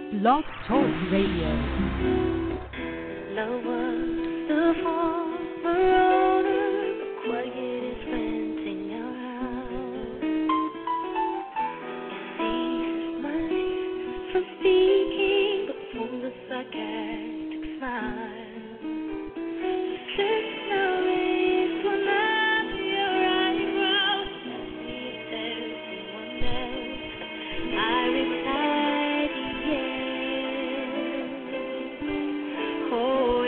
Blog Talk Radio. Lower the former owner, quiet is renting your house. It sees money from speaking, but full of sarcastic smiles. Sister is one of your eyebrows. See if there's anyone else. I replied, yes. Oh,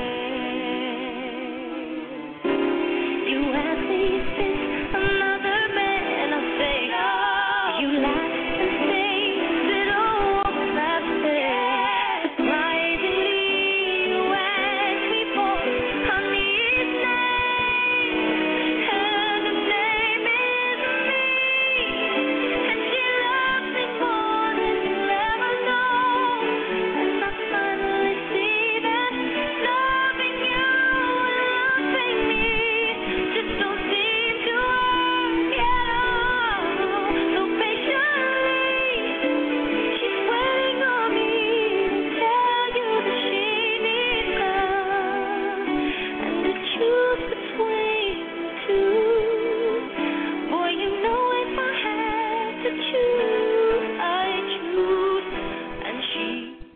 yes. You ask me if there's another man. I say no. You laugh and say that all that fair. Surprisingly, you ask me for honey's name, and the name is me. And she loves me more than you'll ever know. And I finally see that loving you and loving me just don't seem to work at all. So patiently, she's waiting on me to tell you that she needs love and to choose between the two. Boy, you know if I had to choose, I'd choose, and she.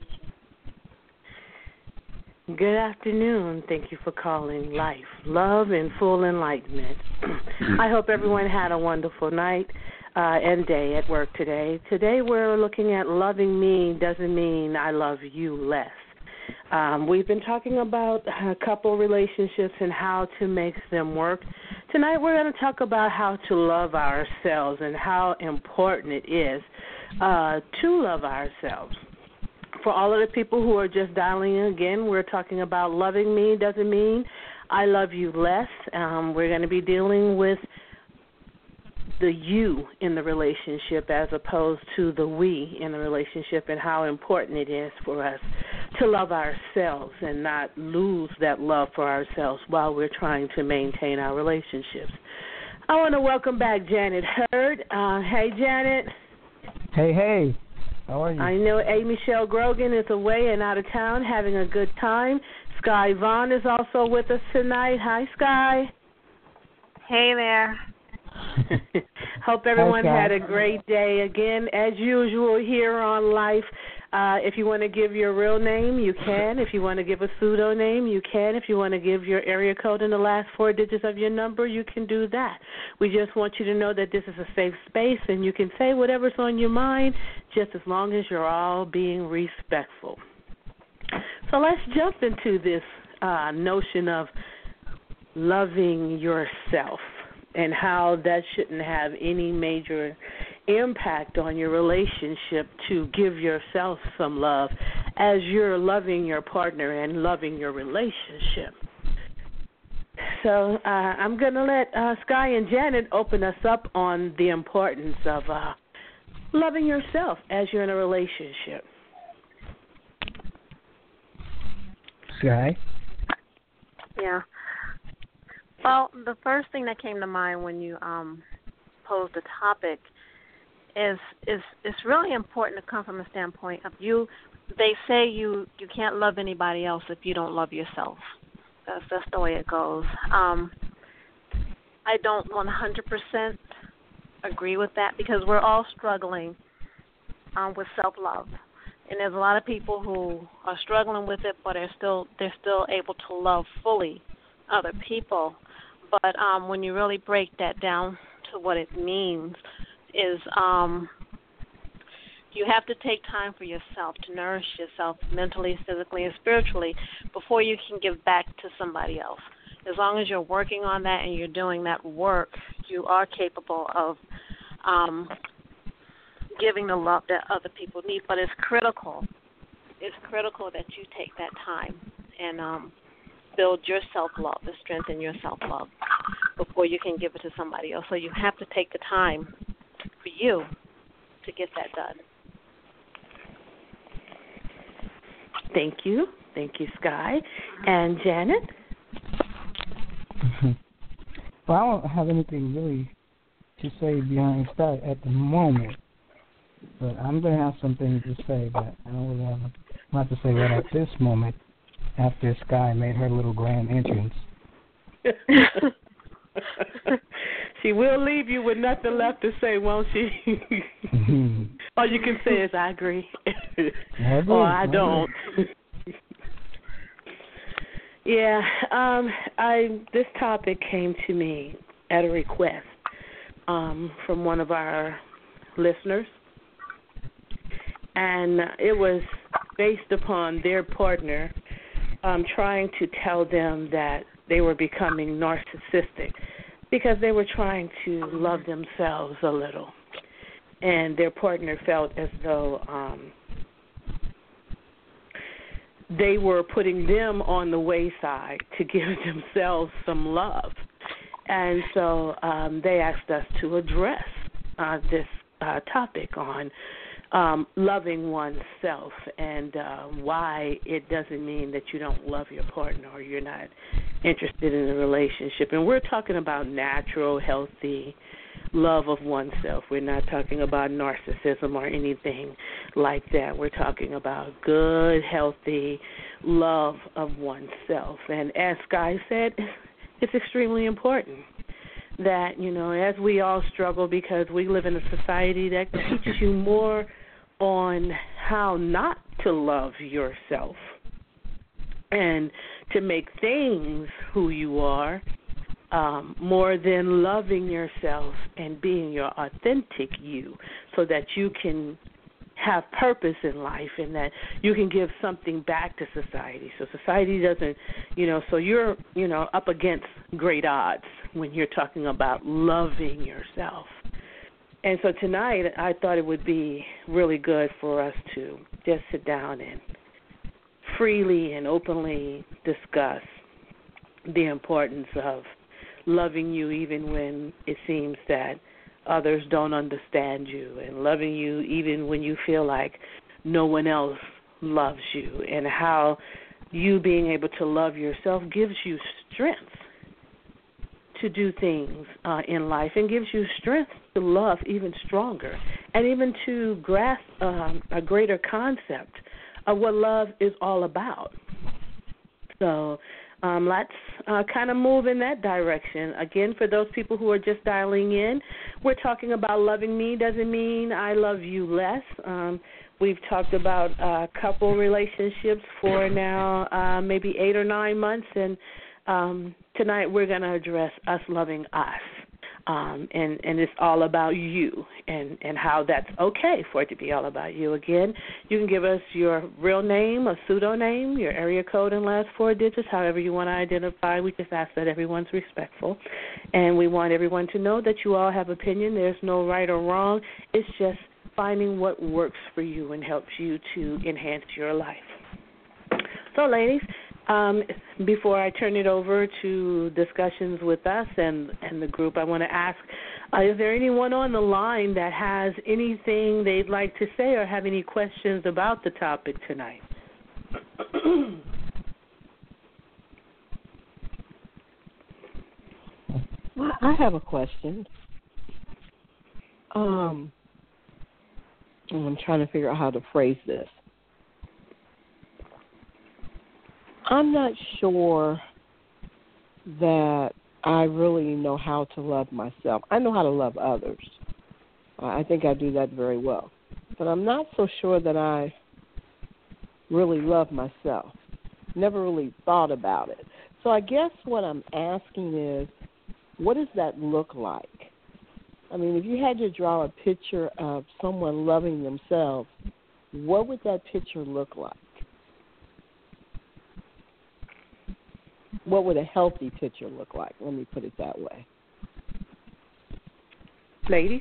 Good afternoon. Thank you for calling Life, Love, and Full Enlightenment. I hope everyone had a wonderful night and day at work today. Today we're looking at loving me doesn't mean I love you less. We've been talking about couple relationships and how to make them work. Tonight we're going to talk about how to love ourselves and how important it is to love ourselves. For all of the people who are just dialing in again, we're talking about loving me doesn't mean I love you less. We're going to be dealing with the you in the relationship as opposed to the we in the relationship and how important it is for us to love ourselves and not lose that love for ourselves while we're trying to maintain our relationships. I want to welcome back Janet Hurd. Hey, Janet. Hey. How are you? I know A. Michelle Grogan is away and out of town having a good time. Sky Vaughn is also with us tonight. Hi, Sky. Hey there. Hope everyone had a great day. Again, as usual, here on Life. If you want to give your real name, you can. If you want to give a pseudonym, you can. If you want to give your area code and the last 4 digits of your number, you can do that. We just want you to know that this is a safe space and you can say whatever's on your mind just as long as you're all being respectful. So let's jump into this notion of loving yourself and how that shouldn't have any major impact on your relationship to give yourself some love as you're loving your partner and loving your relationship. So I'm going to let Sky and Janet open us up on the importance of loving yourself as you're in a relationship. Sky? Yeah. Well, the first thing that came to mind when you posed the topic is it's really important to come from a standpoint of you. They say you can't love anybody else if you don't love yourself. That's the way it goes. I don't 100% agree with that because we're all struggling with self-love, and there's a lot of people who are struggling with it, but they're still able to love fully other people. But when you really break that down to what it means is you have to take time for yourself to nourish yourself mentally, physically, and spiritually before you can give back to somebody else. As long as you're working on that and you're doing that work, you are capable of giving the love that other people need. But it's critical. It's critical that you take that time and build your self-love, to strengthen your self-love before you can give it to somebody else. So you have to take the time for you to get that done. Thank you. Thank you, Sky. And Janet? Well, I don't have anything really to say behind that at the moment. but I'm going to have something to say, but I don't really have to say right at this moment after Sky made her little grand entrance. She will leave you with nothing left to say, won't she? All you can say is, I agree. Or I don't. Yeah, this topic came to me at a request from one of our listeners, and it was based upon their partner trying to tell them that they were becoming narcissistic because they were trying to love themselves a little, and their partner felt as though they were putting them on the wayside to give themselves some love. And so they asked us to address this topic on loving oneself and why it doesn't mean that you don't love your partner or you're not interested in a relationship. And we're talking about natural, healthy love of oneself. We're not talking about narcissism or anything like that. We're talking about good, healthy love of oneself. And as Sky said, it's extremely important that, you know, as we all struggle because we live in a society that teaches you more on how not to love yourself and to make things who you are, more than loving yourself and being your authentic you so that you can have purpose in life and that you can give something back to society. So society doesn't, you know, so you're, you know, up against great odds when you're talking about loving yourself. And so tonight I thought it would be really good for us to just sit down and freely and openly discuss the importance of loving you even when it seems that others don't understand you, and loving you even when you feel like no one else loves you, and how you being able to love yourself gives you strength to do things in life and gives you strength to love even stronger and even to grasp a greater concept of what love is all about. So let's kind of move in that direction. Again, for those people who are just dialing in, we're talking about loving me doesn't mean I love you less. We've talked about couple relationships for now maybe 8 or 9 months, and tonight we're going to address us loving us. And it's all about you and how that's okay for it to be all about you. Again, you can give us your real name, a pseudonym, your area code and last 4 digits, however you want to identify. We just ask that everyone's respectful. And we want everyone to know that you all have opinion. There's no right or wrong. It's just finding what works for you and helps you to enhance your life. So, ladies, before I turn it over to discussions with us and the group, I want to ask, is there anyone on the line that has anything they'd like to say or have any questions about the topic tonight? Well, I have a question. I'm trying to figure out how to phrase this. I'm not sure that I really know how to love myself. I know how to love others. I think I do that very well. But I'm not so sure that I really love myself. Never really thought about it. So I guess what I'm asking is, what does that look like? I mean, if you had to draw a picture of someone loving themselves, what would that picture look like? What would a healthy picture look like? Let me put it that way. Ladies?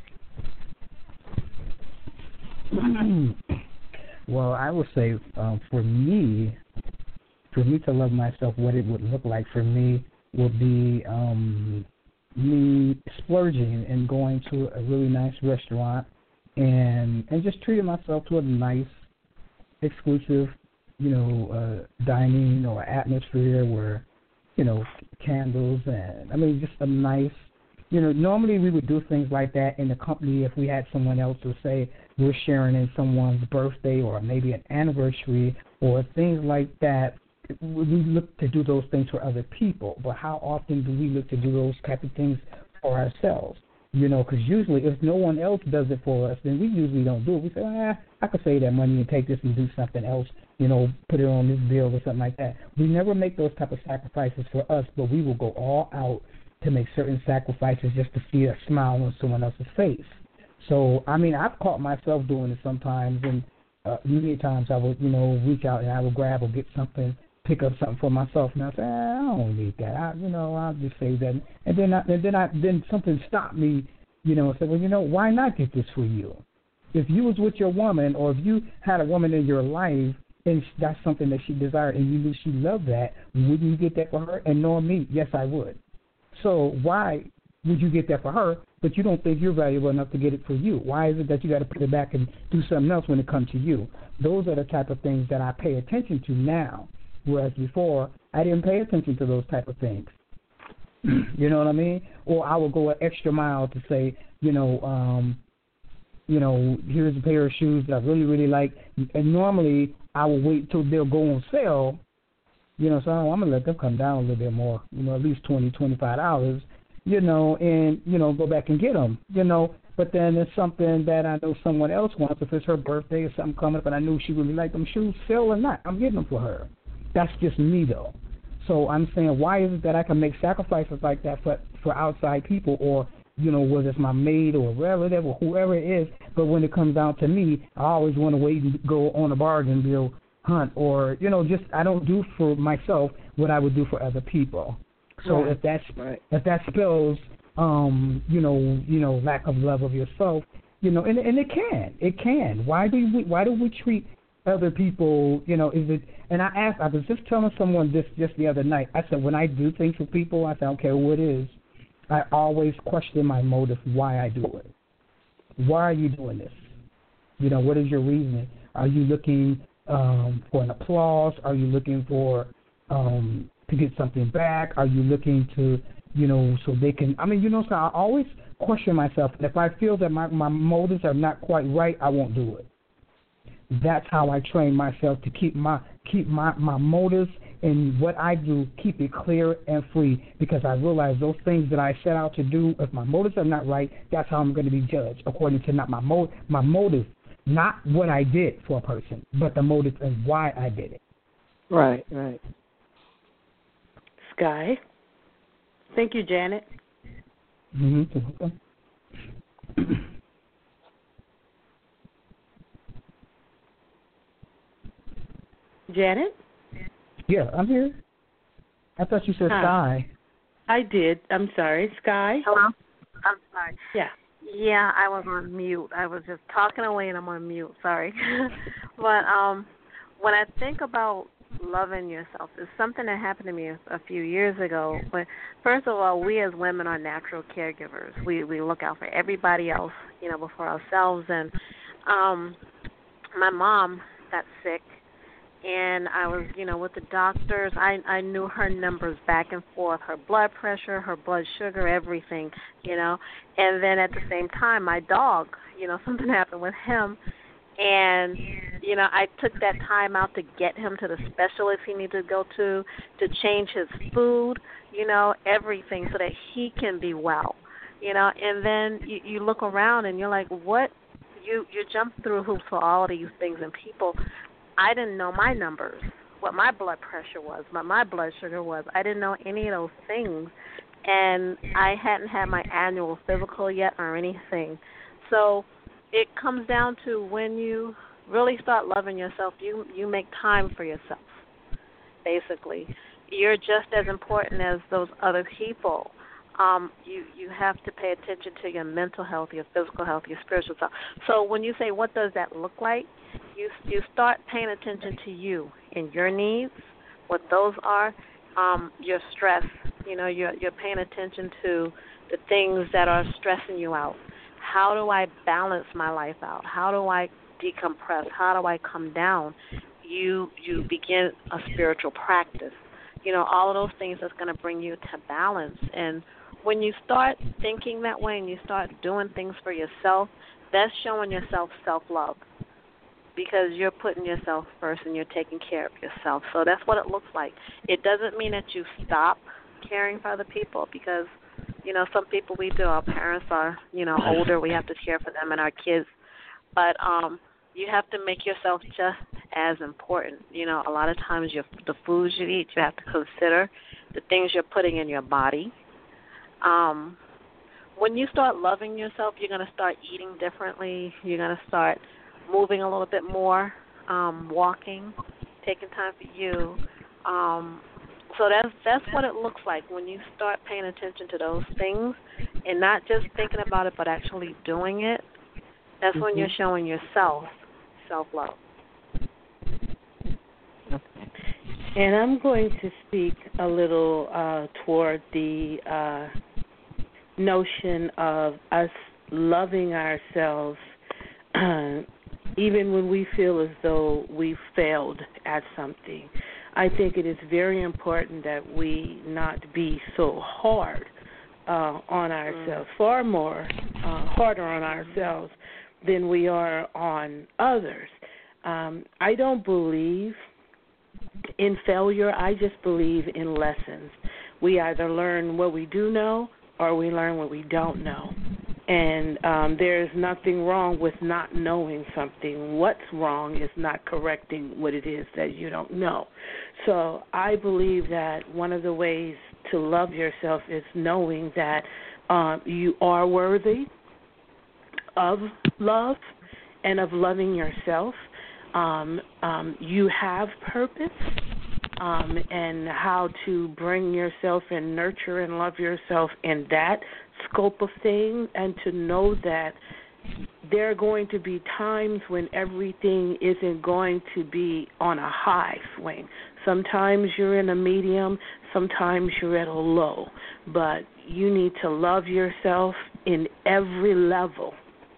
Well, I would say for me to love myself, what it would look like for me would be me splurging and going to a really nice restaurant and just treating myself to a nice, exclusive, dining or atmosphere where, candles and, just a nice, normally we would do things like that in the company if we had someone else to say, we're sharing in someone's birthday or maybe an anniversary or things like that, we look to do those things for other people. But how often do we look to do those type of things for ourselves? Because usually if no one else does it for us, then we usually don't do it. We say, I could save that money and take this and do something else, put it on this bill or something like that. We never make those type of sacrifices for us, but we will go all out to make certain sacrifices just to see a smile on someone else's face. So, I've caught myself doing it sometimes, and many times I would, reach out and I would grab or get something, pick up something for myself, and I say, I don't need that. I'll just save that. And then something stopped me, and said, well, why not get this for you? If you was with your woman, or if you had a woman in your life and that's something that she desired and you knew she loved that, wouldn't you get that for her? And knowing me, yes, I would. So why would you get that for her, but you don't think you're valuable enough to get it for you? Why is it that you got to put it back and do something else when it comes to you? Those are the type of things that I pay attention to now, whereas before I didn't pay attention to those type of things. You know what I mean? Or I would go an extra mile to say, here's a pair of shoes that I really, really like. And normally I will wait till they'll go on sale, so I'm going to let them come down a little bit more, at least $20, $25, and, go back and get them, But then it's something that I know someone else wants. If it's her birthday or something coming up and I knew she really liked them shoes, sale or not, I'm getting them for her. That's just me, though. So I'm saying, why is it that I can make sacrifices like that for outside people, or, whether it's my maid or relative or whoever it is, but when it comes down to me, I always want to wait and go on a bargain bill hunt, or, just I don't do for myself what I would do for other people. So right. if that spells, lack of love of yourself, and it can. Why do we treat other people, is it? And I was just telling someone this just the other night. I said, when I do things for people, I said, I don't care who it is, I always question my motive, why I do it. Why are you doing this? What is your reasoning? Are you looking for an applause? Are you looking for to get something back? Are you looking to, so they can, so I always question myself. And if I feel that my motives are not quite right, I won't do it. That's how I train myself to keep my motives and what I do, keep it clear and free, because I realize those things that I set out to do, if my motives are not right, that's how I'm going to be judged, according to not my motive, not what I did for a person, but the motive and why I did it. Right. Sky. Thank you, Janet. Mm-hmm. Janet? Yeah, I'm here. I thought you said Sky. I did. I'm sorry. Sky? Hello? I'm sorry. Yeah. Yeah, I was on mute. I was just talking away and I'm on mute. Sorry. But when I think about loving yourself, it's something that happened to me a few years ago. But first of all, we as women are natural caregivers. We look out for everybody else, before ourselves. And my mom got sick, and I was, with the doctors. I knew her numbers back and forth, her blood pressure, her blood sugar, everything, And then at the same time, my dog, something happened with him. And, I took that time out to get him to the specialist he needed to go to change his food, everything so that he can be well, And then you look around and you're like, what? You jump through hoops for all of these things and people. I didn't know my numbers, what my blood pressure was, what my blood sugar was. I didn't know any of those things. And I hadn't had my annual physical yet or anything. So it comes down to when you really start loving yourself, you make time for yourself, basically. You're just as important as those other people. You have to pay attention to your mental health, your physical health, your spiritual health. So when you say, what does that look like, you start paying attention to you and your needs, what those are, your stress. You're paying attention to the things that are stressing you out. How do I balance my life out? How do I decompress? How do I come down? You begin a spiritual practice. All of those things that's going to bring you to balance. And when you start thinking that way and you start doing things for yourself, that's showing yourself self-love because you're putting yourself first and you're taking care of yourself. So that's what it looks like. It doesn't mean that you stop caring for other people because, some people we do. Our parents are, older. We have to care for them and our kids. But you have to make yourself just as important. A lot of times the foods you eat, you have to consider the things you're putting in your body. When you start loving yourself, you're going to start eating differently. You're going to start moving a little bit more, walking, taking time for you. So that's what it looks like when you start paying attention to those things and not just thinking about it but actually doing it. That's when you're showing yourself self-love. And I'm going to speak a little toward the notion of us loving ourselves even when we feel as though we've failed at something. I think it is very important that we not be so hard on ourselves, far more harder on ourselves than we are on others. I don't believe in failure. I just believe in lessons. We either learn what we do know or we learn what we don't know. And there's nothing wrong with not knowing something. What's wrong is not correcting what it is that you don't know. So I believe that one of the ways to love yourself is knowing that you are worthy of love and of loving yourself. You have purpose. And how to bring yourself and nurture and love yourself in that scope of things, and to know that there are going to be times when everything isn't going to be on a high swing. Sometimes you're in a medium, sometimes you're at a low, but you need to love yourself in every level.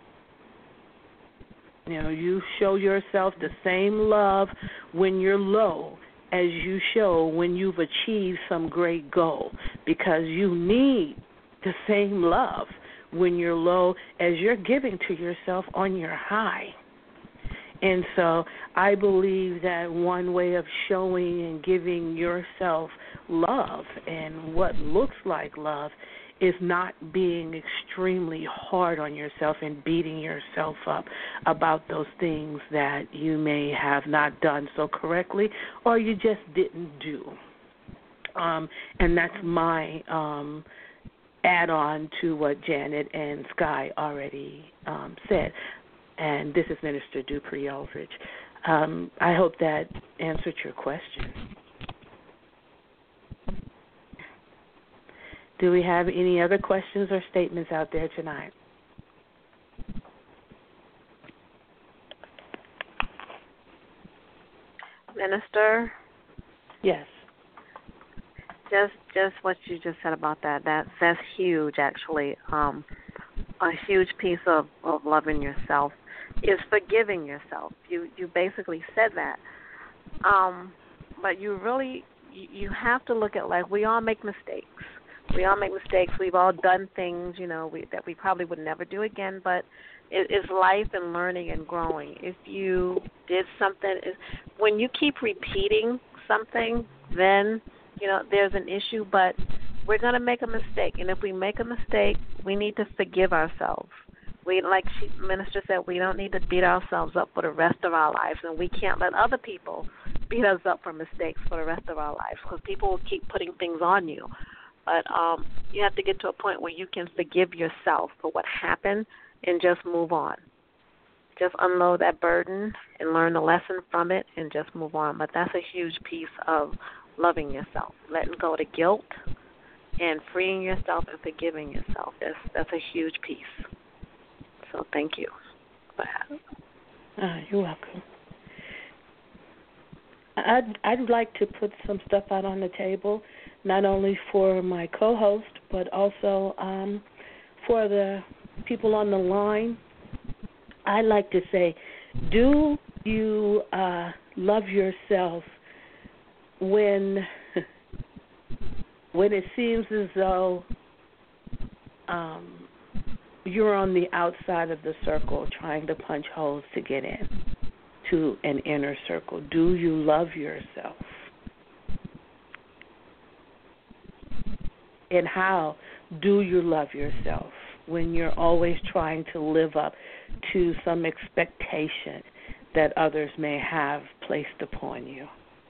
You show yourself the same love when you're low as you show when you've achieved some great goal, because you need the same love when you're low as you're giving to yourself on your high. And so I believe that one way of showing and giving yourself love and what looks like love is not being extremely hard on yourself and beating yourself up about those things that you may have not done so correctly or you just didn't do. And that's my add-on to what Janet and Sky already said. And this is Minister Dupree Aldridge. I hope that answered your question. Do we have any other questions or statements out there tonight? Minister? Yes. Just what you just said about that's huge, actually. A huge piece of loving yourself is forgiving yourself. You basically said that. But you have to look at, like, we all make mistakes. We all make mistakes. We've all done things, that we probably would never do again, but it's life and learning and growing. If you did something, when you keep repeating something, then, there's an issue, but we're going to make a mistake. And if we make a mistake, we need to forgive ourselves. Like Minister said, we don't need to beat ourselves up for the rest of our lives, and we can't let other people beat us up for mistakes for the rest of our lives, because people will keep putting things on you. But you have to get to a point where you can forgive yourself for what happened and just move on. Just unload that burden and learn the lesson from it and just move on. But that's a huge piece of loving yourself, letting go of the guilt and freeing yourself and forgiving yourself. That's a huge piece. So thank you for that. You're welcome. I'd like to put some stuff out on the table, not only for my co-host, but also for the people on the line. I'd like to say, do you love yourself when it seems as though you're on the outside of the circle trying to punch holes to get in to an inner circle. Do you love yourself? And how do you love yourself when you're always trying to live up to some expectation that others may have placed upon you?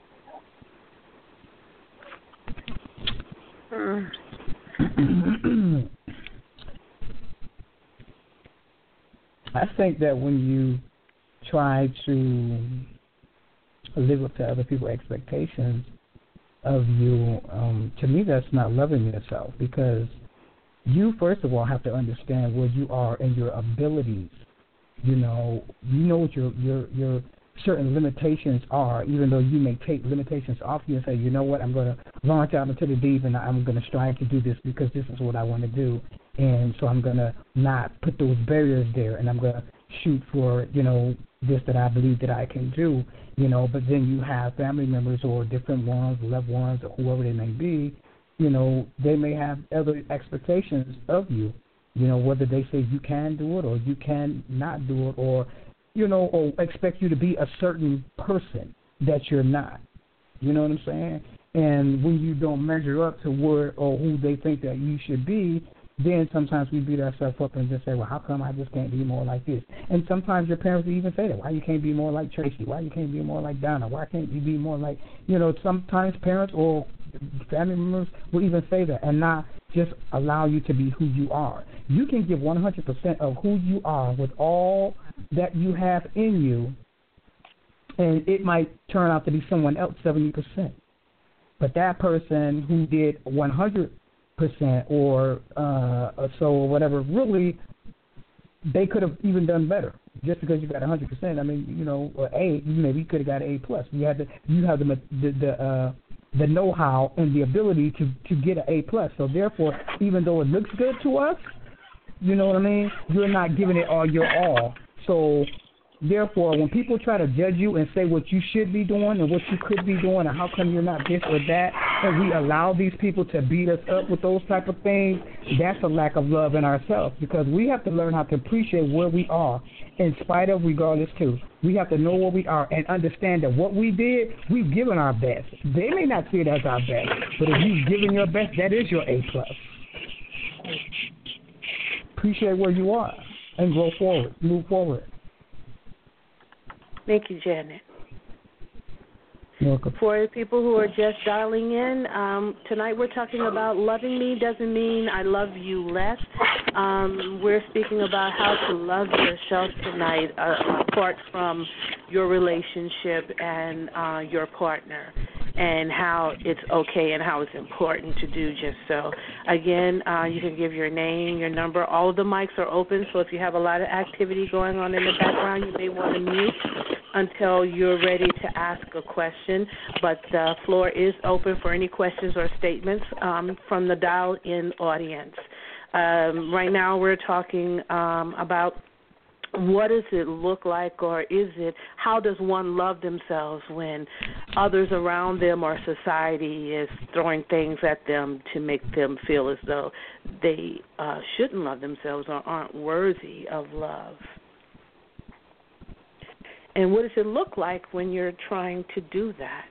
I think that when you try to live up to other people's expectations of you, to me that's not loving yourself, because you first of all have to understand where you are and your abilities. You know what your certain limitations are, even though you may take limitations off you and say, you know what, I'm going to launch out into the deep and I'm going to strive to do this because this is what I want to do. And so I'm going to not put those barriers there, and I'm going to shoot for, this that I believe that I can do, but then you have family members or different ones, loved ones, or whoever they may be, they may have other expectations of you, whether they say you can do it or you can not do it, or, or expect you to be a certain person that you're not. You know what I'm saying? And when you don't measure up to where or who they think that you should be, then sometimes we beat ourselves up and just say, well, how come I just can't be more like this? And sometimes your parents will even say that. Why you can't be more like Tracy? Why you can't be more like Donna? Why can't you be more like, sometimes parents or family members will even say that and not just allow you to be who you are. You can give 100% of who you are with all that you have in you, and it might turn out to be someone else 70%. But that person who did 100% or so or whatever, really, they could have even done better. Just because you got 100%, I mean, or A, maybe you could have got an A+. You have the know-how and the ability to get an A+. So therefore, even though it looks good to us, you know what I mean, you're not giving it all your all. So therefore, when people try to judge you and say what you should be doing and what you could be doing and how come you're not this or that, and we allow these people to beat us up with those type of things, that's a lack of love in ourselves, because we have to learn how to appreciate where we are in spite of, regardless to. We have to know where we are and understand that what we did, we've given our best. They may not see it as our best, but if you've given your best, that is your A+. Appreciate where you are and grow forward, move forward. Thank you, Janet. You're welcome. For the people who are just dialing in, tonight we're talking about loving me doesn't mean I love you less. We're speaking about how to love yourself tonight, apart from your relationship and your partner, and how it's okay and how it's important to do just so. Again, you can give your name, your number. All of the mics are open, so if you have a lot of activity going on in the background, you may want to mute until you're ready to ask a question. But the floor is open for any questions or statements from the dial-in audience. Right now we're talking about what does it look like, or is it, how does one love themselves when others around them or society is throwing things at them to make them feel as though they shouldn't love themselves or aren't worthy of love? And what does it look like when you're trying to do that?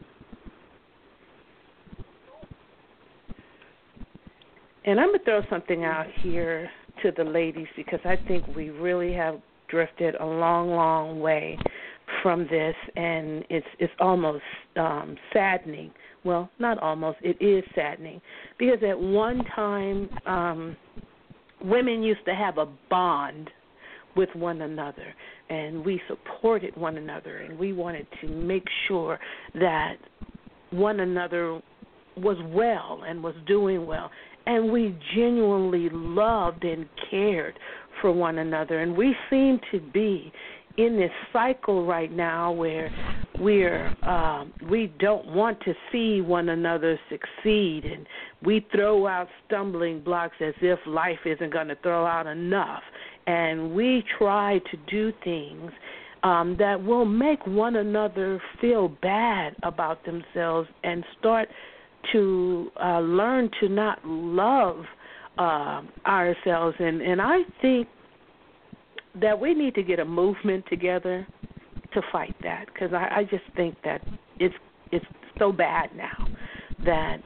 And I'm going to throw something out here to the ladies, because I think we really have drifted a long, long way from this, and it's almost saddening. Well, not almost, it is saddening, because at one time women used to have a bond with one another, and we supported one another, and we wanted to make sure that one another was well and was doing well. And we genuinely loved and cared for one another. And we seem to be in this cycle right now where we don't want to see one another succeed, and we throw out stumbling blocks as if life isn't going to throw out enough. And we try to do things that will make one another feel bad about themselves and start to learn to not love ourselves, and I think that we need to get a movement together to fight that, because I just think that it's so bad now that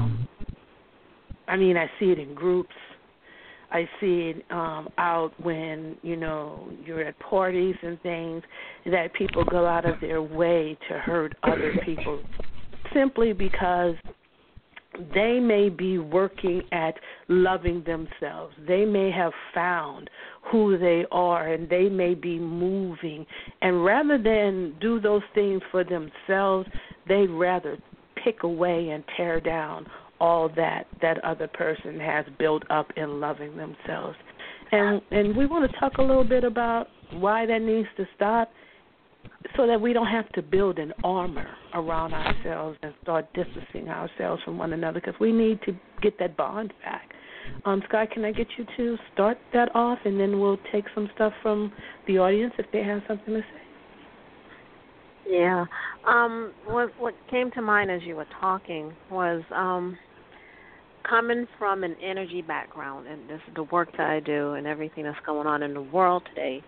I mean, I see it in groups. I see it out when, you know, you're at parties and things, that people go out of their way to hurt other people simply because they may be working at loving themselves. They may have found who they are, and they may be moving. And rather than do those things for themselves, they'd rather pick away and tear down all that other person has built up in loving themselves. And we want to talk a little bit about why that needs to stop, so that we don't have to build an armor around ourselves and start distancing ourselves from one another, because we need to get that bond back. Sky, can I get you to start that off, and then we'll take some stuff from the audience if they have something to say? Yeah. What came to mind as you were talking was coming from an energy background, and this is the work that I do and everything that's going on in the world today.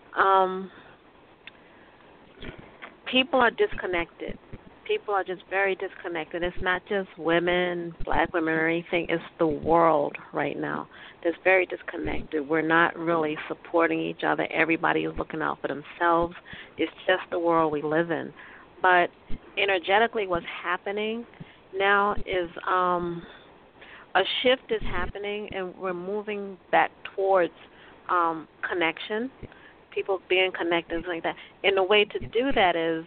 People are disconnected. People are just very disconnected. It's not just women, black women or anything. It's the world right now that's very disconnected. We're not really supporting each other. Everybody is looking out for themselves. It's just the world we live in. But energetically what's happening now is a shift is happening, and we're moving back towards connection, people being connected and like that. And the way to do that is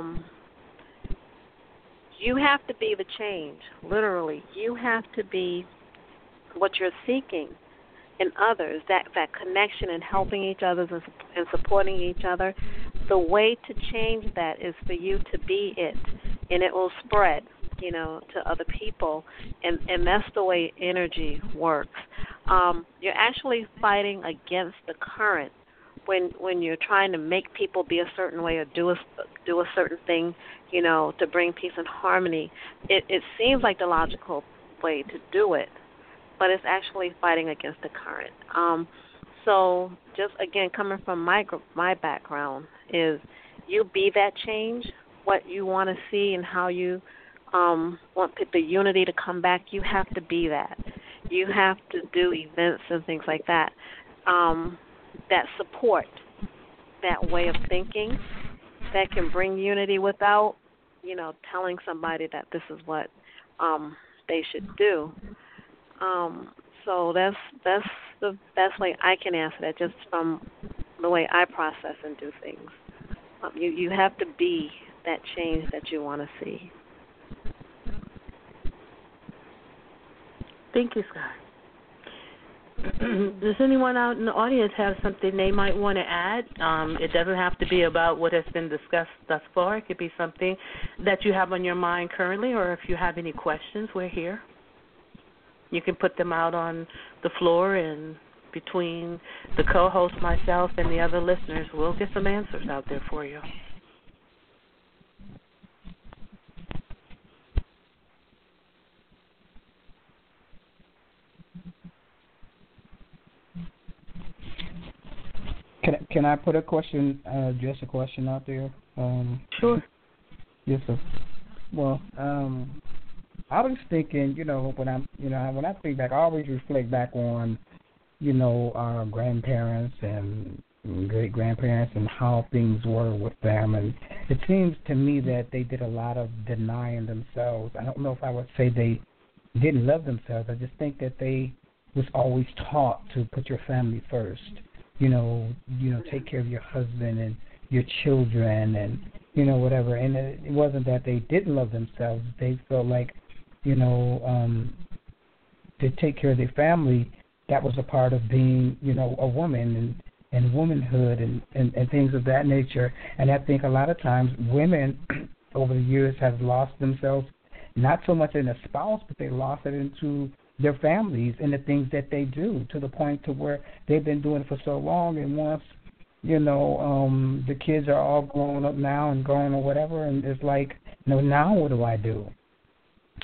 you have to be the change, literally. You have to be what you're seeking in others, that connection and helping each other and supporting each other. The way to change that is for you to be it, and it will spread, you know, to other people, and that's the way energy works. You're actually fighting against the current when you're trying to make people be a certain way or do a certain thing, you know, to bring peace and harmony. It seems like the logical way to do it, but it's actually fighting against the current. So just, again, coming from my background is you be that change, what you want to see and how you want the unity to come back. You have to be that. You have to do events and things like that that support that way of thinking, that can bring unity without, you know, telling somebody that this is what they should do. So that's the best way I can answer that, just from the way I process and do things. You have to be that change that you want to see. Thank you, Scott. Does anyone out in the audience have something they might want to add? It doesn't have to be about what has been discussed thus far. It could be something that you have on your mind currently, or if you have any questions, we're here. You can put them out on the floor, and between the co-host, myself, and the other listeners, we'll get some answers out there for you. Can I put a question, just a question out there? Sure. Yes, sir. Well, I was thinking, when I think back, I always reflect back on, our grandparents and great grandparents and how things were with them, and it seems to me that they did a lot of denying themselves. I don't know if I would say they didn't love themselves. I just think that they was always taught to put your family first. Take care of your husband and your children and, whatever. And it wasn't that they didn't love themselves. They felt like, to take care of their family, that was a part of being, a woman and womanhood and things of that nature. And I think a lot of times women over the years have lost themselves, not so much in a spouse, but they lost it into their families and the things that they do, to the point to where they've been doing it for so long, and once, the kids are all grown up now and grown or whatever, and it's like, now what do I do?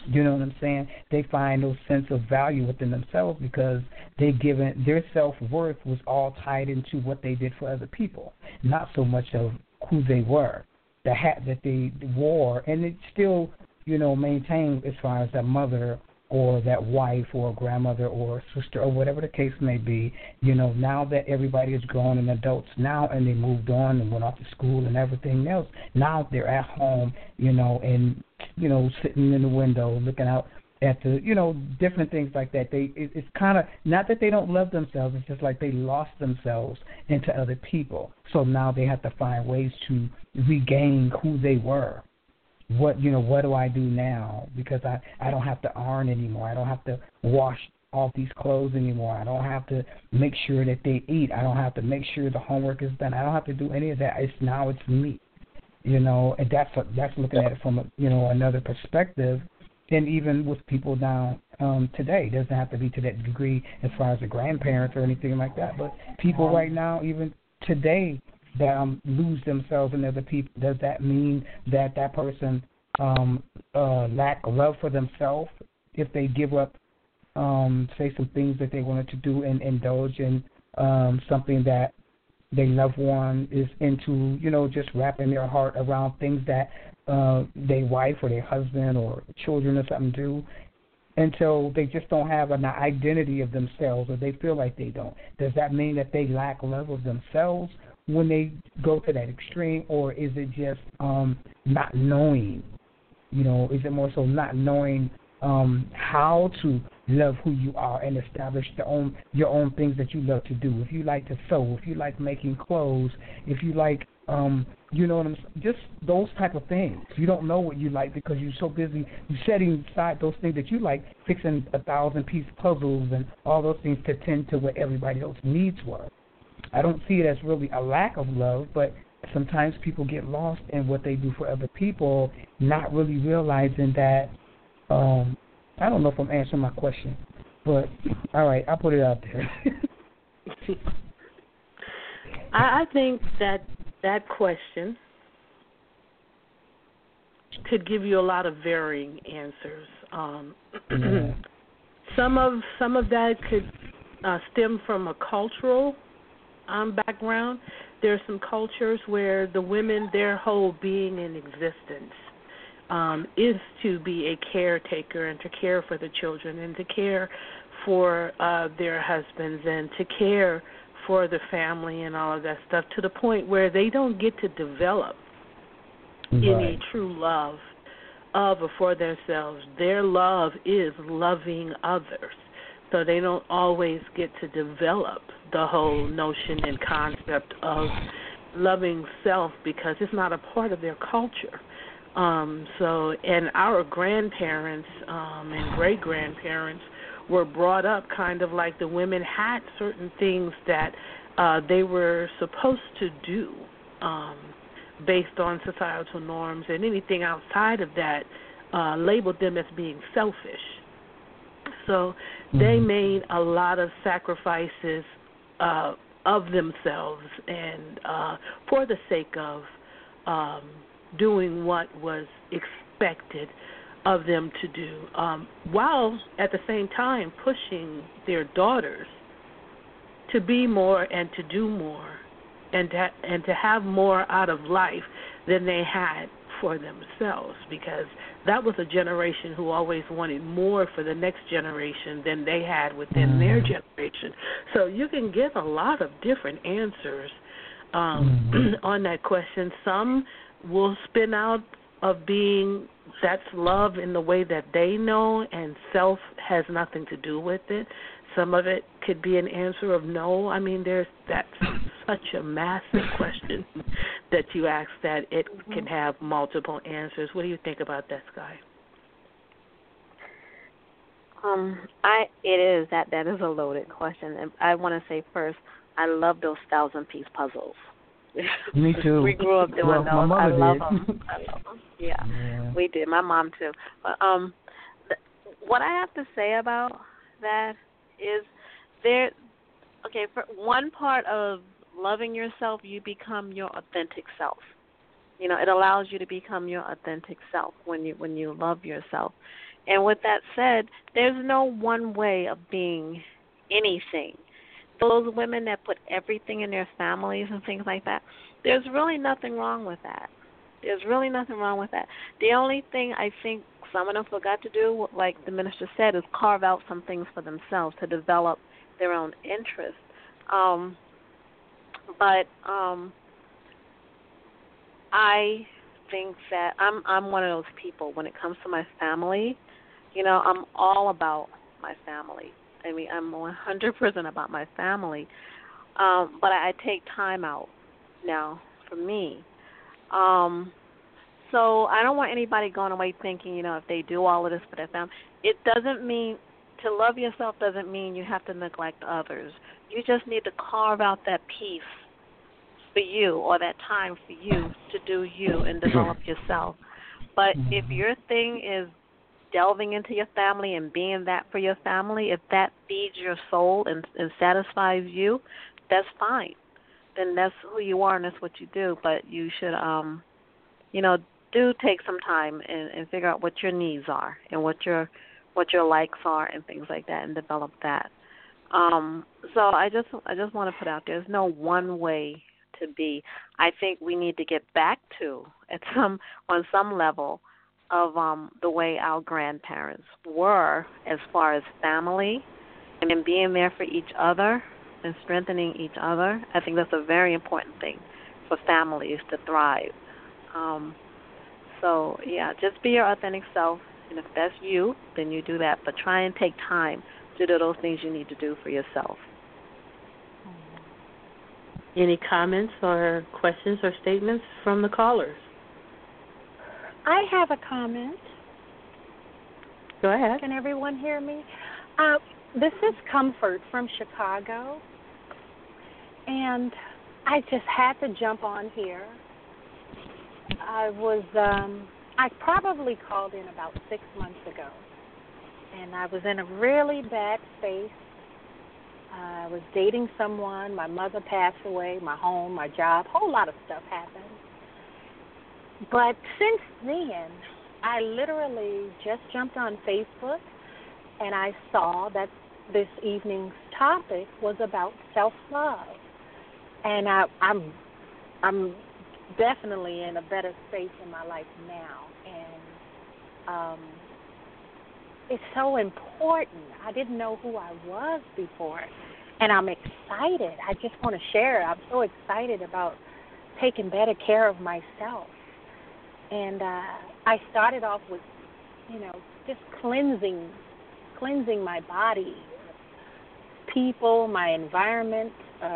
You know what I'm saying? They find no sense of value within themselves because they given their self-worth was all tied into what they did for other people, not so much of who they were, the hat that they wore, and it still, maintained as far as that mother or that wife or grandmother or sister or whatever the case may be. Now that everybody is grown and adults now and they moved on and went off to school and everything else, now they're at home, and, sitting in the window looking out at the, different things like that. It's kind of, not that they don't love themselves, it's just like they lost themselves into other people. So now they have to find ways to regain who they were. What do I do now? Because I don't have to iron anymore. I don't have to wash all these clothes anymore. I don't have to make sure that they eat. I don't have to make sure the homework is done. I don't have to do any of that. It's me. And that's looking at it from another perspective. And even with people now today, it doesn't have to be to that degree as far as the grandparents or anything like that. But people right now, even today, that lose themselves in other people. Does that mean that person lack love for themselves if they give up, say, some things that they wanted to do and indulge in something that their loved one is into, just wrapping their heart around things that their wife or their husband or children or something do, until they just don't have an identity of themselves or they feel like they don't? Does that mean that they lack love of themselves when they go to that extreme, or is it just not knowing? Is it more so not knowing how to love who you are and establish your own things that you love to do? If you like to sew, if you like making clothes, if you like, just those type of things. You don't know what you like because you're so busy setting aside those things that you like, fixing 1,000-piece puzzles and all those things to tend to what everybody else's needs were. I don't see it as really a lack of love, but sometimes people get lost in what they do for other people, not really realizing that. I don't know if I'm answering my question, but all right, I'll put it out there. I think that question could give you a lot of varying answers. Yeah. Some of that could stem from a cultural background. There are some cultures where the women, their whole being in existence is to be a caretaker and to care for the children and to care for their husbands and to care for the family and all of that stuff, to the point where they don't get to develop any true love of or for themselves. Their love is loving others. So they don't always get to develop the whole notion and concept of loving self because it's not a part of their culture. And our grandparents and great-grandparents were brought up kind of like the women had certain things that they were supposed to do based on societal norms, and anything outside of that labeled them as being selfish. So they made a lot of sacrifices of themselves and for the sake of doing what was expected of them to do, while at the same time pushing their daughters to be more and to do more and to have more out of life than they had for themselves, because that was a generation who always wanted more for the next generation than they had within their generation. So you can give a lot of different answers on that question. Some will spin out of being that's love in the way that they know, and self has nothing to do with it. Some of it could be an answer of no. I mean, that's such a massive question that you ask that it can have multiple answers. What do you think about that, Sky? That is a loaded question, and I want to say first, I love those 1,000-piece puzzles. Me too. We grew up doing those. My mother I love did. them. Yeah, we did. My mom too. But what I have to say about that is for one part of loving yourself, you become your authentic self. You know, it allows you to become your authentic self when you love yourself. And with that said, there's no one way of being anything. Those women that put everything in their families and things like that, there's really nothing wrong with that. There's really nothing wrong with that. The only thing I think some of them forgot to do, like the minister said, is carve out some things for themselves to develop their own interests. But I think that I'm one of those people when it comes to my family. You know, I'm all about my family. I mean, I'm 100% about my family. But I take time out now for me. So I don't want anybody going away thinking, you know, if they do all of this for their family, it doesn't mean to love yourself doesn't mean you have to neglect others. You just need to carve out that peace for you or that time for you to do you and develop yourself. But if your thing is delving into your family and being that for your family, if that feeds your soul and satisfies you, that's fine. Then that's who you are and that's what you do. But you should, you know, do take some time and figure out what your needs are and what your likes are and things like that, and develop that. So I just want to put out there's no one way to be. I think we need to get back to on some level of the way our grandparents were as far as family and being there for each other and strengthening each other. I think that's a very important thing for families to thrive. So, yeah, just be your authentic self, and if that's you, then you do that. But try and take time to do those things you need to do for yourself. Any comments or questions or statements from the callers? I have a comment. Go ahead. Can everyone hear me? This is Comfort from Chicago, and I just had to jump on here. I probably called in about 6 months ago, and I was in a really bad space. I was dating someone, my mother passed away, my home, my job, a whole lot of stuff happened. But since then, I literally just jumped on Facebook, and I saw that this evening's topic was about self-love. And I'm definitely in a better space in my life now, and it's so important. I didn't know who I was before, and I'm excited. I just want to share. I'm so excited about taking better care of myself, and I started off with, you know, just cleansing my body, people, my environment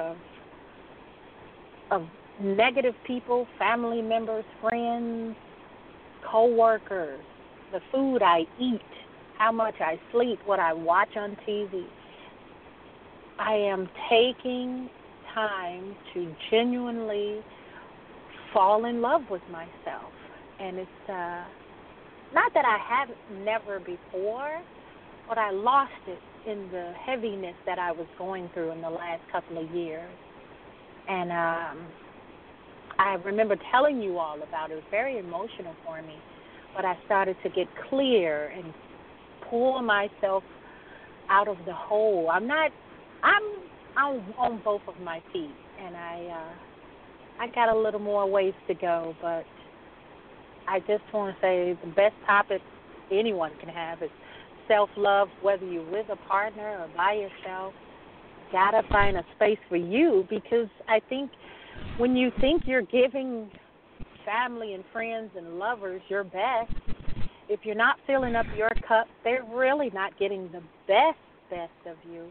of negative people, family members, friends, co-workers, the food I eat, how much I sleep, what I watch on TV. I am taking time to genuinely fall in love with myself. And it's not that I haven't never before, but I lost it in the heaviness that I was going through in the last couple of years. And I remember telling you all about it. It was very emotional for me. But I started to get clear and pull myself out of the hole. I'm on both of my feet, and I got a little more ways to go, but I just want to say the best topic anyone can have is self-love, whether you're with a partner or by yourself. Got to find a space for you, because I think when you think you're giving family and friends and lovers your best, if you're not filling up your cup, they're really not getting the best of you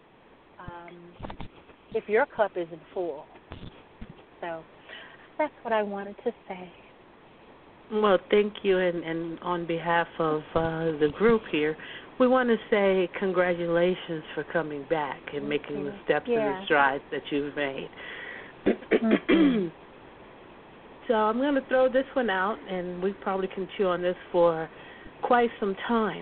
if your cup isn't full. So that's what I wanted to say. Well, thank you, and on behalf of the group here, we want to say congratulations for coming back and making the steps and the strides that you've made. So I'm going to throw this one out, and we probably can chew on this for quite some time.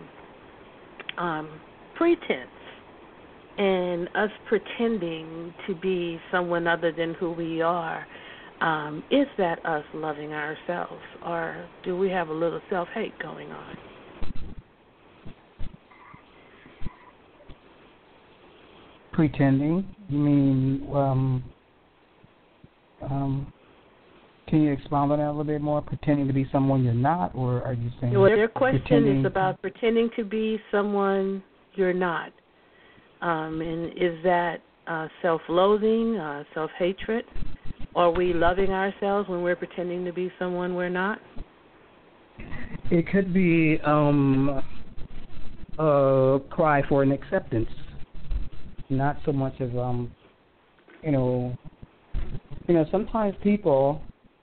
Pretense and us pretending to be someone other than who we are. Is that us loving ourselves, or do we have a little self-hate going on? Pretending? You mean, can you expound on that a little bit more? Pretending to be someone you're not, or are you saying? Well, their question is about pretending to be someone you're not. And is that self-loathing, self-hatred? Are we loving ourselves when we're pretending to be someone we're not? It could be a cry for an acceptance, not so much as sometimes people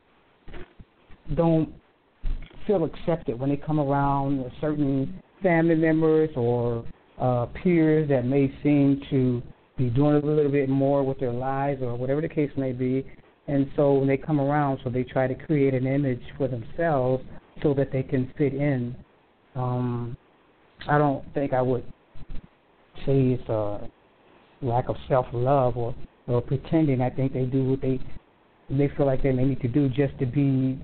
don't feel accepted when they come around certain family members or peers that may seem to be doing a little bit more with their lives or whatever the case may be. And so when they come around, so they try to create an image for themselves so that they can fit in. I don't think I would say it's a lack of self-love or pretending. I think they do what they feel like they may need to do just to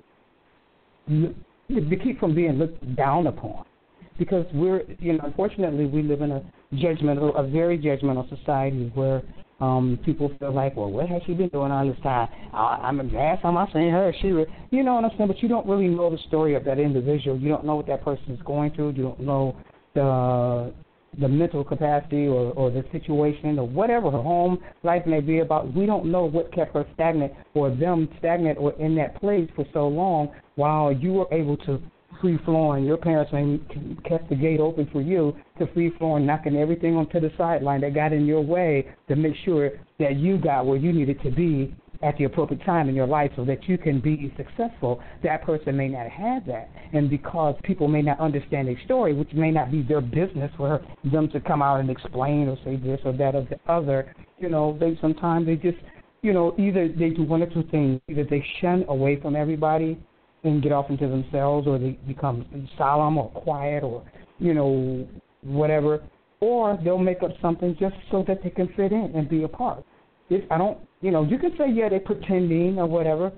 keep from being looked down upon. Because unfortunately, we live in a very judgmental society where people feel like, well, what has she been doing all this time? I'm last time I seen her, you know what I'm saying? But you don't really know the story of that individual. You don't know what that person is going through. You don't know the mental capacity or the situation or whatever her home life may be about. We don't know what kept her stagnant or them stagnant or in that place for so long while you were able to free flowing. Your parents may kept the gate open for you to free flowing, knocking everything onto the sideline that got in your way to make sure that you got where you needed to be at the appropriate time in your life so that you can be successful. That person may not have that. And because people may not understand their story, which may not be their business for them to come out and explain or say this or that or the other, sometimes they just, either they do one or two things. Either they shun away from everybody and get off into themselves, or they become solemn or quiet or, whatever, or they'll make up something just so that they can fit in and be a part. You can say, yeah, they're pretending or whatever,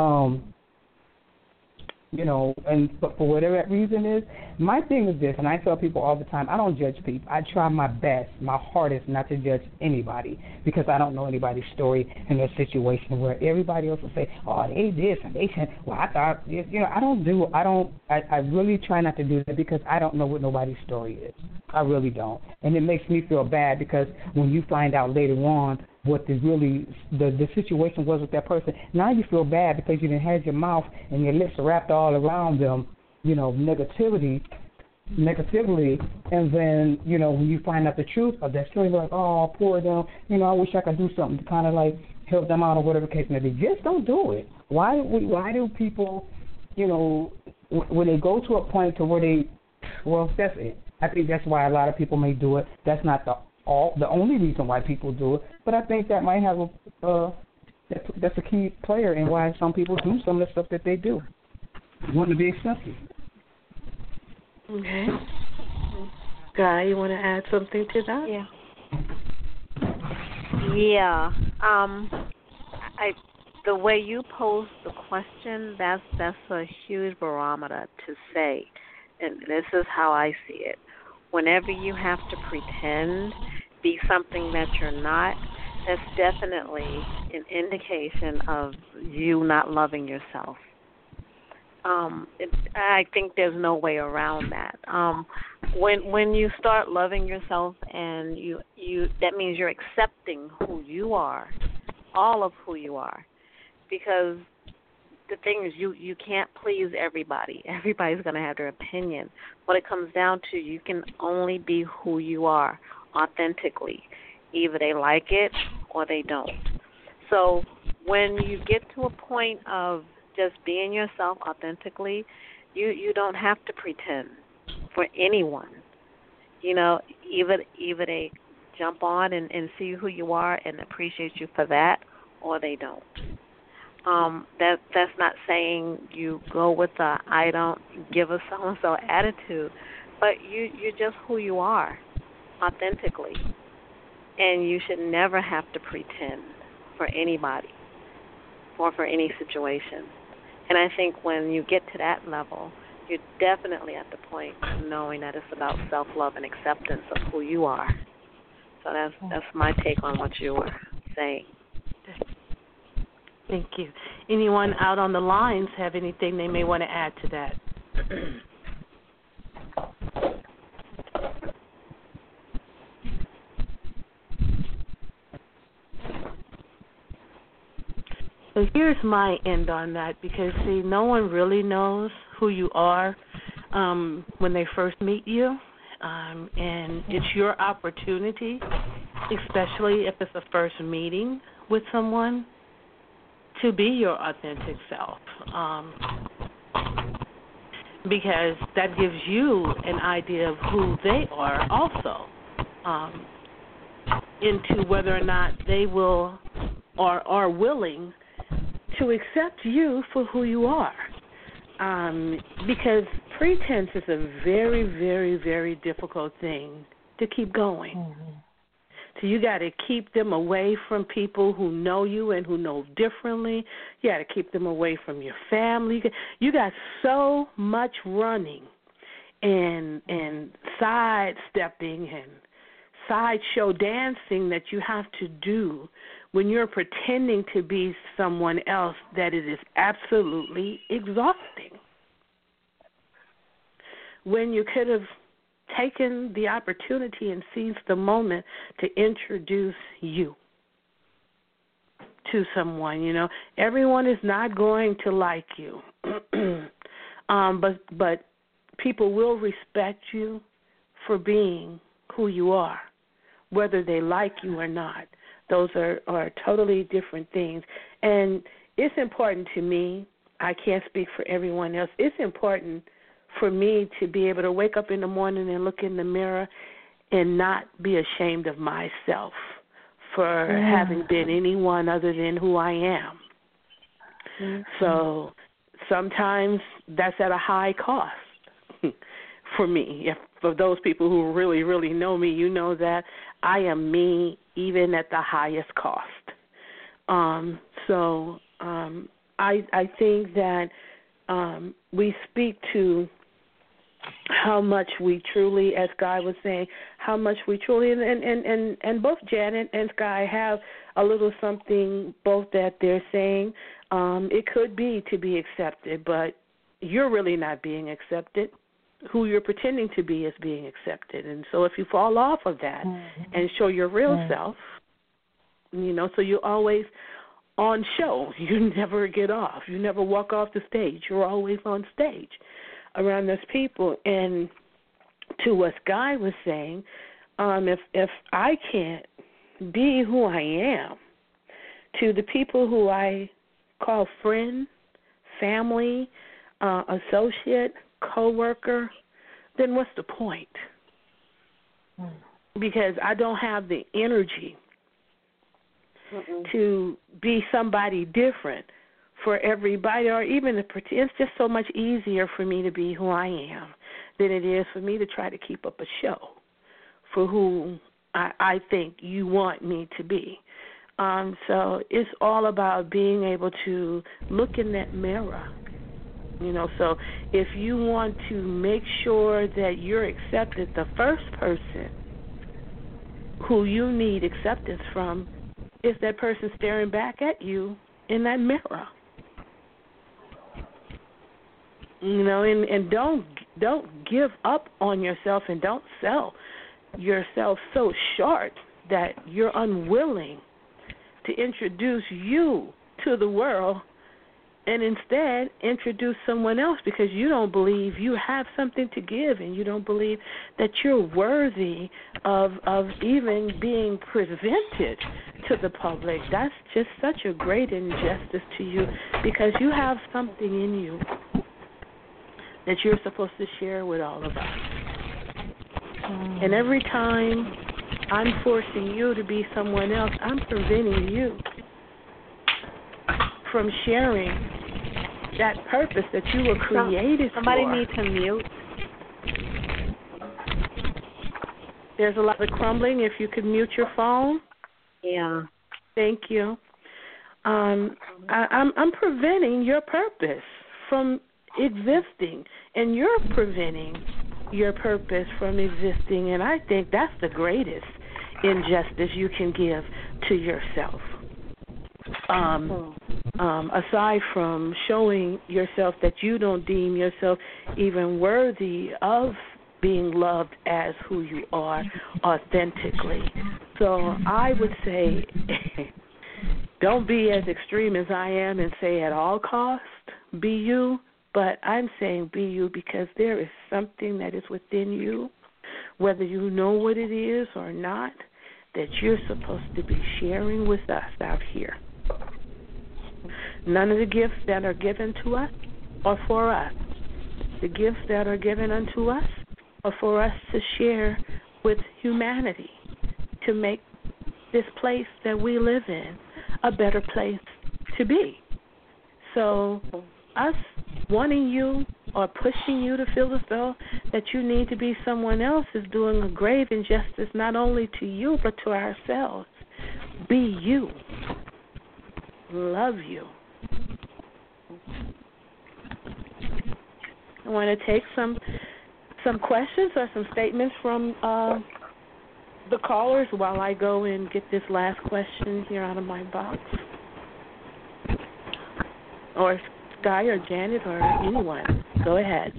but for whatever that reason is, my thing is this, and I tell people all the time, I don't judge people. I try my best, my hardest not to judge anybody because I don't know anybody's story in their situation where everybody else will say, oh, they this and they said, well, I thought, I really try not to do that because I don't know what nobody's story is. I really don't. And it makes me feel bad because when you find out later on what the situation was with that person, now you feel bad because you done had your mouth and your lips wrapped all around them, negatively, and then, when you find out the truth of that story, you're like, oh, poor them, I wish I could do something to kind of like help them out or whatever case may be. Just don't do it. Why do people, when they go to a point to where that's it. I think that's why a lot of people may do it. That's not the only reason why people do it, but I think that might have that's a key player in why some people do some of the stuff that they do, wanting to be accepted. Okay. Guy, you want to add something to that? Yeah. The way you pose the question, that's a huge barometer to say, and this is how I see it. Whenever you have to pretend, be something that you're not, that's definitely an indication of you not loving yourself. I think there's no way around that. When you start loving yourself, and you that means you're accepting who you are, all of who you are, because the thing is, you can't please everybody. Everybody's going to have their opinion. What it comes down to, you can only be who you are authentically. Either they like it or they don't. So when you get to a point of just being yourself authentically, you don't have to pretend for anyone. Either they jump on and see who you are and appreciate you for that, or they don't. That's not saying you go with the I don't give a so-and-so attitude, but you're just who you are authentically, and you should never have to pretend for anybody or for any situation. And I think when you get to that level, you're definitely at the point of knowing that it's about self-love and acceptance of who you are. So that's my take on what you were saying. Thank you. Anyone out on the lines have anything they may want to add to that? So here's my end on that, because, see, no one really knows who you are when they first meet you, and it's your opportunity, especially if it's a first meeting with someone, to be your authentic self, because that gives you an idea of who they are also, into whether or not they will or are willing to accept you for who you are. Because pretense is a very, very, very difficult thing to keep going. Mm-hmm. So you got to keep them away from people who know you and who know differently. You got to keep them away from your family. You got so much running and sidestepping and sideshow dancing that you have to do when you're pretending to be someone else, that it is absolutely exhausting. When you could have taken the opportunity and seized the moment to introduce you to someone, you know. Everyone is not going to like you, but people will respect you for being who you are, whether they like you or not. Those are totally different things. And it's important to me, I can't speak for everyone else, it's important for me to be able to wake up in the morning and look in the mirror and not be ashamed of myself for having been anyone other than who I am. Mm-hmm. So sometimes that's at a high cost for me. For those people who really, really know me, you know that I am me even at the highest cost. I think that we speak to how much we truly, as Guy was saying, how much we truly, and both Janet and Sky have a little something both that they're saying. It could be to be accepted, but you're really not being accepted. Who you're pretending to be is being accepted. And so if you fall off of that and show your real self, you know, so you're always on show. You never get off. You never walk off the stage. You're always on stage around those people. And to what Guy was saying, if I can't be who I am to the people who I call friend, family, associate, coworker, then what's the point? Because I don't have the energy to be somebody different for everybody, or even it's just so much easier for me to be who I am than it is for me to try to keep up a show for who I think you want me to be. So it's all about being able to look in that mirror. You know, so if you want to make sure that you're accepted, the first person who you need acceptance from is that person staring back at you in that mirror. You know, and don't give up on yourself, and don't sell yourself so short that you're unwilling to introduce you to the world, and instead introduce someone else because you don't believe you have something to give, and you don't believe that you're worthy of even being presented to the public. That's just such a great injustice to you, because you have something in you that you're supposed to share with all of us. And every time I'm forcing you to be someone else, I'm preventing you from sharing that purpose that you were created Somebody for. needs to mute. There's a lot of crumbling. If you could mute your phone. Yeah. Thank you. I'm preventing your purpose from existing, and you're preventing your purpose from existing, and I think that's the greatest injustice you can give to yourself. Aside from showing yourself that you don't deem yourself even worthy of being loved as who you are authentically. So I would say don't be as extreme as I am and say at all costs, be you, but I'm saying be you because there is something that is within you, whether you know what it is or not, that you're supposed to be sharing with us out here. None of the gifts that are given to us are for us. The gifts that are given unto us are for us to share with humanity, to make this place that we live in a better place to be. So us wanting you or pushing you to feel as though that you need to be someone else is doing a grave injustice not only to you but to ourselves. Be you. Love you. I want to take some questions or some statements from the callers while I go and get this last question here out of my box. Or Sky or Janet or anyone. Go ahead.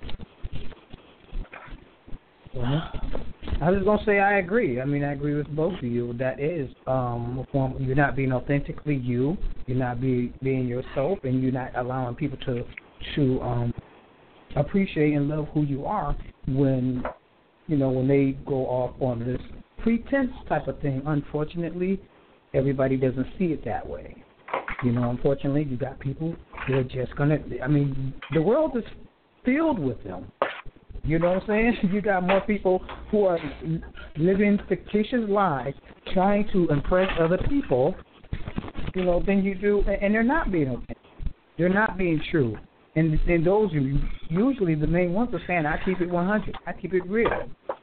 Well, I was going to say I agree. I mean, I agree with both of you. That is a form. You're not being authentically you. You're not being yourself, and you're not allowing people to appreciate and love who you are when they go off on this pretense type of thing. Unfortunately, everybody doesn't see it that way. Unfortunately, you got people who are just the world is filled with them. You know what I'm saying? You got more people who are living fictitious lives trying to impress other people, than you do, and they're not being authentic. They're not being true. And those are usually the main ones are saying, I keep it 100. I keep it real.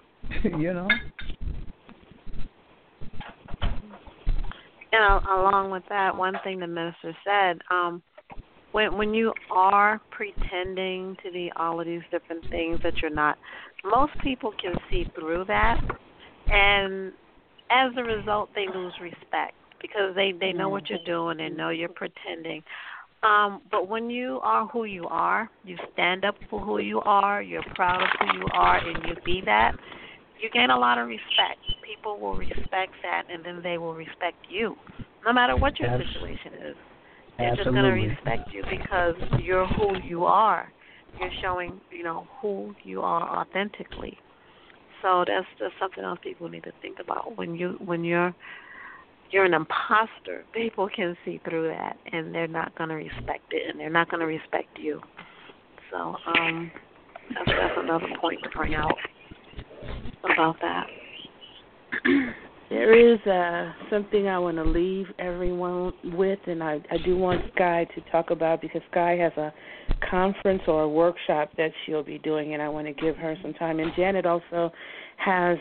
Along with that, one thing the minister said, when you are pretending to be all of these different things that you're not, most people can see through that, and as a result, they lose respect because they know what you're doing and know you're pretending. But when you are who you are, you stand up for who you are, you're proud of who you are, and you be that, you gain a lot of respect. People will respect that, and then they will respect you, no matter what your situation is. They're just going to respect you because you're who you are. You're showing, who you are authentically. So that's just something else people need to think about. When you're an imposter, people can see through that, and they're not going to respect it, and they're not going to respect you. So that's another point to bring out about that. There is something I want to leave everyone with, and I do want Sky to talk about because Sky has a conference or a workshop that she'll be doing, and I want to give her some time. And Janet also has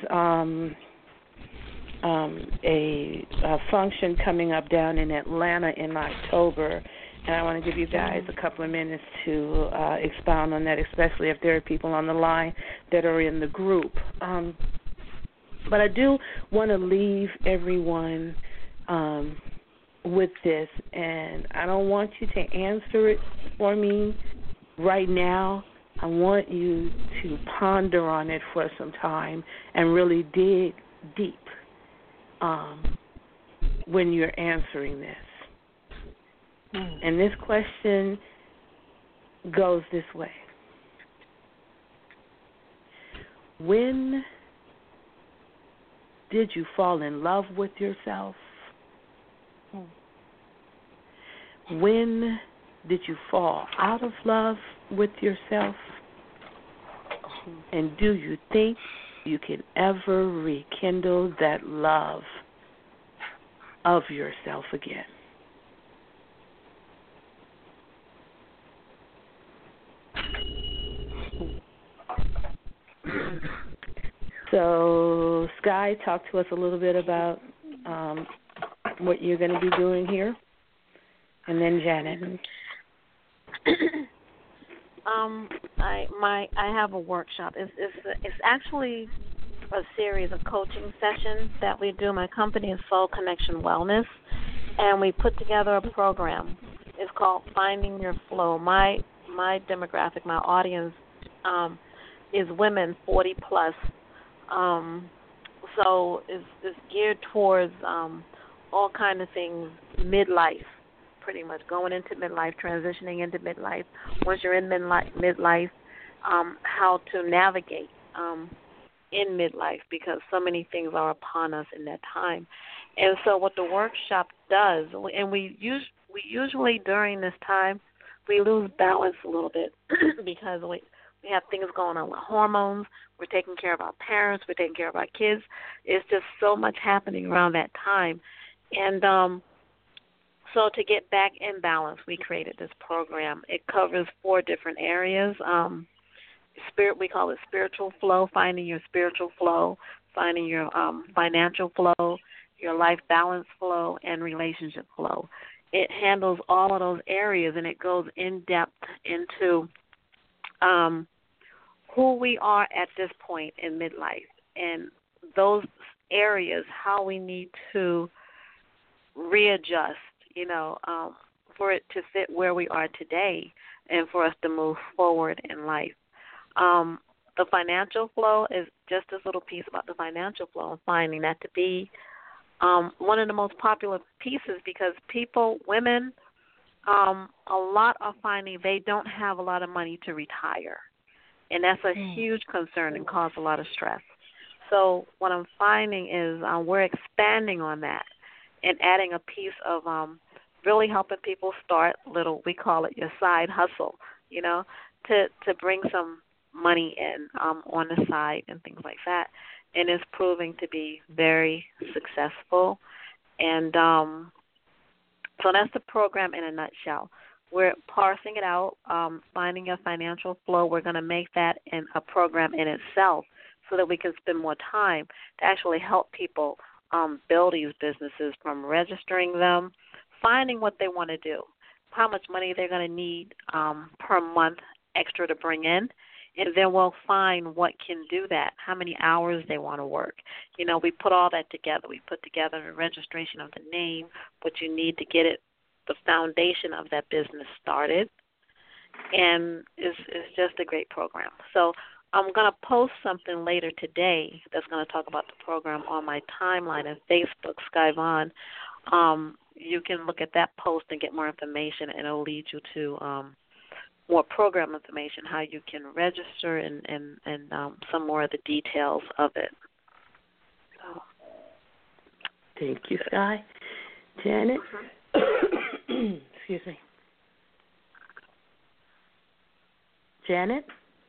a function coming up down in Atlanta in October, and I want to give you guys a couple of minutes to expound on that, especially if there are people on the line that are in the group. But I do want to leave everyone with this, and I don't want you to answer it for me right now. I want you to ponder on it for some time and really dig deep when you're answering this. And this question goes this way. When did you fall in love with yourself? When did you fall out of love with yourself? And do you think you can ever rekindle that love of yourself again? So, Sky, talk to us a little bit about what you're going to be doing here, and then Janet. I have a workshop. It's actually a series of coaching sessions that we do. My company is Soul Connection Wellness, and we put together a program. It's called Finding Your Flow. My demographic, my audience, is women 40 plus. So it's geared towards all kind of things, midlife, pretty much going into midlife, transitioning into midlife. Once you're in midlife, how to navigate in midlife, because so many things are upon us in that time. And so what the workshop does, and we usually during this time, we lose balance a little bit because we have things going on with hormones. We're taking care of our parents. We're taking care of our kids. It's just so much happening around that time. And so to get back in balance, we created this program. It covers 4 different areas. We call it spiritual flow, finding your spiritual flow, finding your financial flow, your life balance flow, and relationship flow. It handles all of those areas, and it goes in depth into who we are at this point in midlife, and those areas, how we need to readjust, for it to fit where we are today and for us to move forward in life. The financial flow is just this little piece about the financial flow and finding that to be one of the most popular pieces, because women, a lot are finding they don't have a lot of money to retire. And that's a huge concern and causes a lot of stress. So what I'm finding is we're expanding on that and adding a piece of really helping people start little, we call it your side hustle, to bring some money in on the side and things like that. And it's proving to be very successful. And so that's the program in a nutshell. We're parsing it out, finding a financial flow. We're going to make that in a program in itself so that we can spend more time to actually help people build these businesses, from registering them, finding what they want to do, how much money they're going to need per month extra to bring in, and then we'll find what can do that, how many hours they want to work. We put all that together. We put together a registration of the name, what you need to get it, the foundation of that business started, and it's just a great program. So I'm going to post something later today that's going to talk about the program on my timeline on Facebook, Skyvon. You can look at that post and get more information, and it'll lead you to more program information, how you can register, and some more of the details of it. So. Thank you, Sky. Janet? Excuse me. Janet?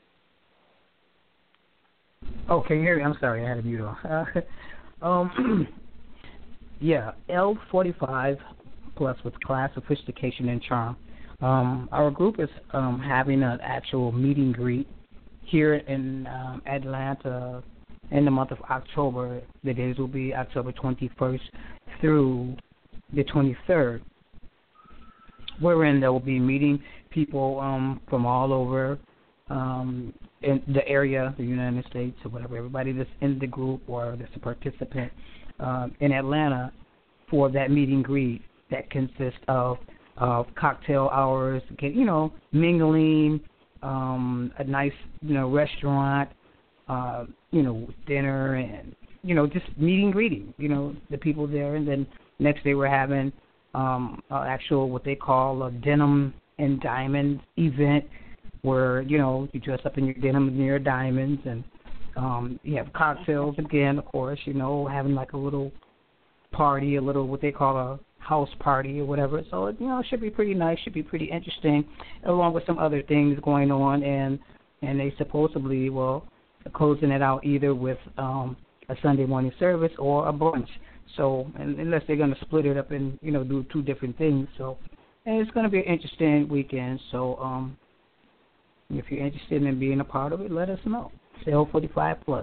Oh, can you hear me? I'm sorry, I had a mute on. Yeah, L45 plus with class, sophistication, and charm. Our group is having an actual meet and greet here in Atlanta in the month of October. The days will be October 21st through the 23rd, wherein there will be meeting people from all over in the area, the United States, or whatever, everybody that's in the group or that's a participant in Atlanta for that meet and greet that consists of cocktail hours, mingling, a nice, restaurant, dinner, and, just meet and greeting, the people there. And then next day we're having actual what they call a denim and diamond event where, you dress up in your denim and your diamonds, and you have cocktails again, of course, having like a little party, a little what they call a house party or whatever. So, it should be pretty nice, should be pretty interesting, along with some other things going on. And they supposedly will closing it out either with a Sunday morning service or a brunch. So, unless they're going to split it up and, do 2 different things. So, and it's going to be an interesting weekend. So, if you're interested in being a part of it, let us know. Cell 45 plus.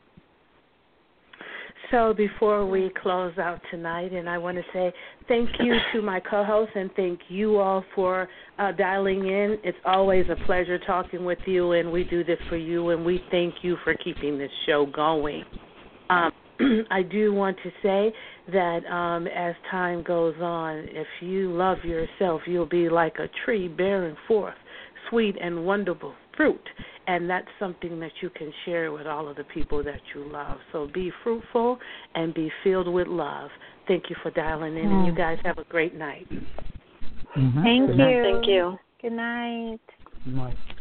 So before we close out tonight, and I want to say thank you to my co-host and thank you all for dialing in. It's always a pleasure talking with you, and we do this for you, and we thank you for keeping this show going. I do want to say that as time goes on, if you love yourself, you'll be like a tree bearing forth sweet and wonderful fruit, and that's something that you can share with all of the people that you love. So be fruitful and be filled with love. Thank you for dialing in, and you guys have a great night. Thank you. Thank you. Good night. Good night.